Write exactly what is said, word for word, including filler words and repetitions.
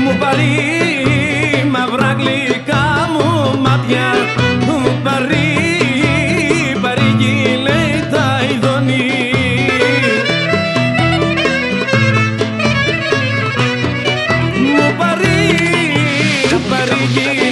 μου πάρει μαύρα γλυκά μου μάτια, μου πάρει παρήγγει λέει τα ειδονή. Μου πάρει παρήγγει